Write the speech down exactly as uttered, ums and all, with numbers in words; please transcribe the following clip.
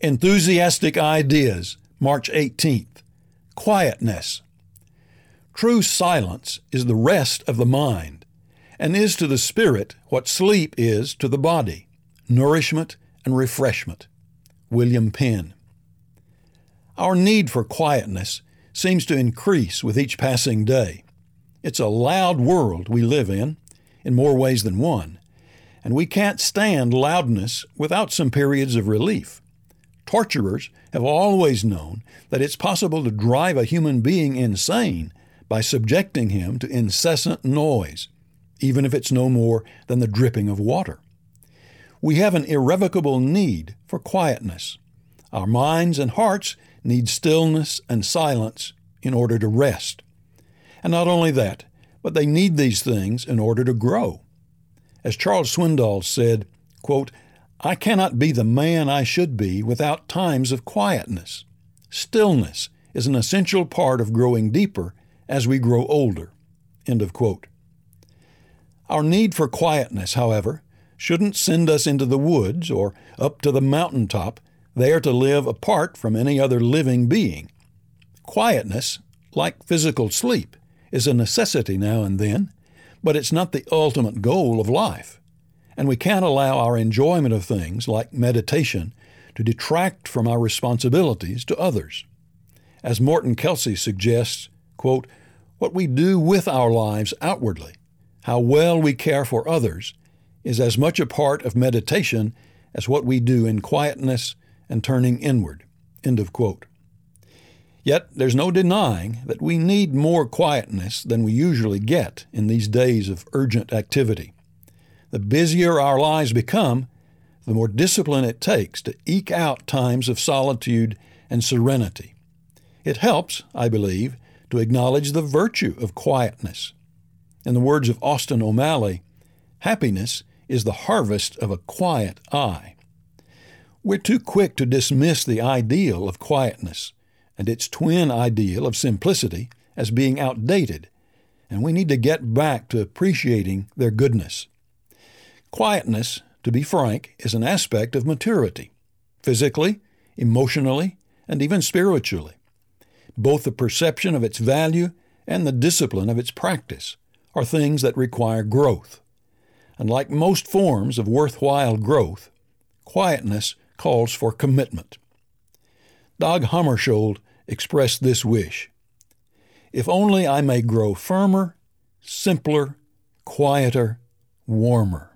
Enthusiastic Ideas, March eighteenth. Quietness. True silence is the rest of the mind, and is to the spirit what sleep is to the body, nourishment and refreshment. William Penn. Our need for quietness seems to increase with each passing day. It's a loud world we live in, in more ways than one, and we can't stand loudness without some periods of relief. Torturers have always known that it's possible to drive a human being insane by subjecting him to incessant noise, even if it's no more than the dripping of water. We have an irrevocable need for quietness. Our minds and hearts need stillness and silence in order to rest. And not only that, but they need these things in order to grow. As Charles Swindoll said, quote, "I cannot be the man I should be without times of quietness. Stillness is an essential part of growing deeper as we grow older." End of quote. Our need for quietness, however, shouldn't send us into the woods or up to the mountaintop, there to live apart from any other living being. Quietness, like physical sleep, is a necessity now and then, but it's not the ultimate goal of life. And we can't allow our enjoyment of things like meditation to detract from our responsibilities to others. As Morton Kelsey suggests, quote, "What we do with our lives outwardly, how well we care for others, is as much a part of meditation as what we do in quietness and turning inward." End of quote. Yet there's no denying that we need more quietness than we usually get in these days of urgent activity. The busier our lives become, the more discipline it takes to eke out times of solitude and serenity. It helps, I believe, to acknowledge the virtue of quietness. In the words of Austin O'Malley, happiness is the harvest of a quiet eye. We're too quick to dismiss the ideal of quietness and its twin ideal of simplicity as being outdated, and we need to get back to appreciating their goodness. Quietness, to be frank, is an aspect of maturity, physically, emotionally, and even spiritually. Both the perception of its value and the discipline of its practice are things that require growth. And like most forms of worthwhile growth, quietness calls for commitment. Dag Hammarskjöld expressed this wish: "If only I may grow firmer, simpler, quieter, warmer."